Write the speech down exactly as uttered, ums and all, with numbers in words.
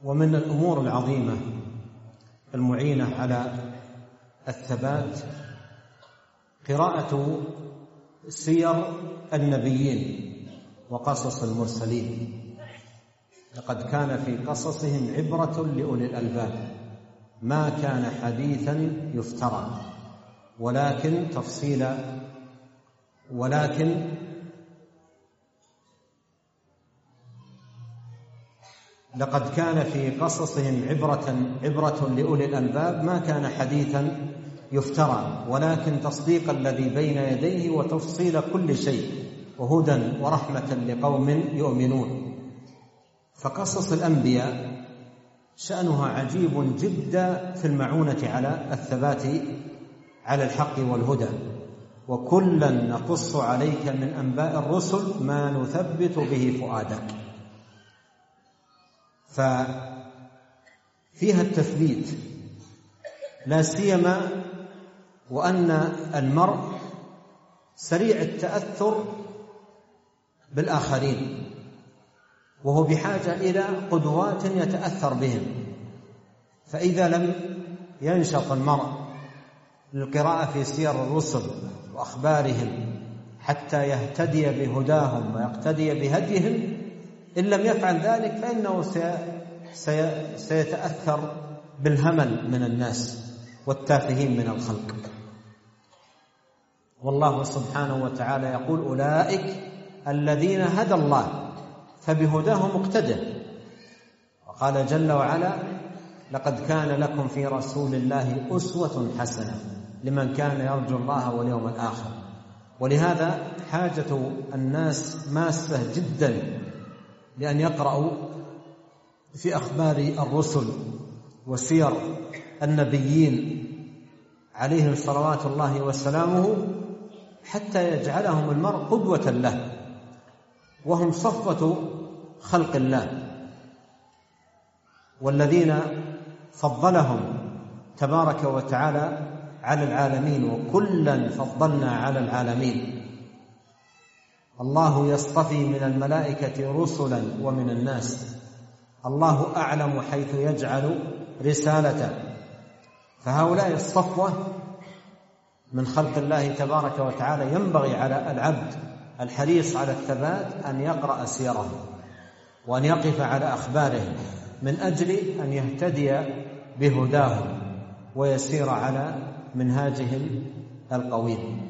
ومن الأمور العظيمة المعينة على الثبات قراءة سير النبيين وقصص المرسلين، لقد كان في قصصهم عبرة لأولي الألباب، ما كان حديثا يفترى ولكن تفصيل ولكن لقد كان في قصصهم عبرة عبرة لأولي الألباب ما كان حديثا يفترى ولكن تصديق الذي بين يديه وتفصيل كل شيء وهدى ورحمة لقوم يؤمنون. فقصص الأنبياء شأنها عجيب جدا في المعونة على الثبات على الحق والهدى، وكلا نقص عليك من أنباء الرسل ما نثبت به فؤادك. ففيها التثبيت، لا سيما وأن المرء سريع التأثر بالآخرين، وهو بحاجة إلى قدوات يتأثر بهم. فإذا لم ينشط المرء للقراءة في سير الرسل وأخبارهم حتى يهتدي بهداهم ويقتدي بهديهم، إن لم يفعل ذلك فإنه سيتأثر بالهمل من الناس والتافهين من الخلق. والله سبحانه وتعالى يقول: أولئك الذين هدى الله فبهداه مقتدى. وقال جل وعلا: لقد كان لكم في رسول الله أسوة حسنة لمن كان يرجو الله واليوم الآخر. ولهذا حاجة الناس ماسة جدا لأن يقرأوا في أخبار الرسل وسير النبيين عليهم صلوات الله وسلامه، حتى يجعلهم المرء قدوة له، وهم صفوة خلق الله، والذين فضلهم تبارك وتعالى على العالمين، وكلا فضلنا على العالمين. الله يصطفي من الملائكة رسلا ومن الناس، الله أعلم حيث يجعل رسالته. فهؤلاء الصفوة من خلق الله تبارك وتعالى ينبغي على العبد الحريص على الثبات أن يقرأ سيرهم وأن يقف على أخبارهم من أجل أن يهتدي بهداهم ويسير على منهاجهم القويم.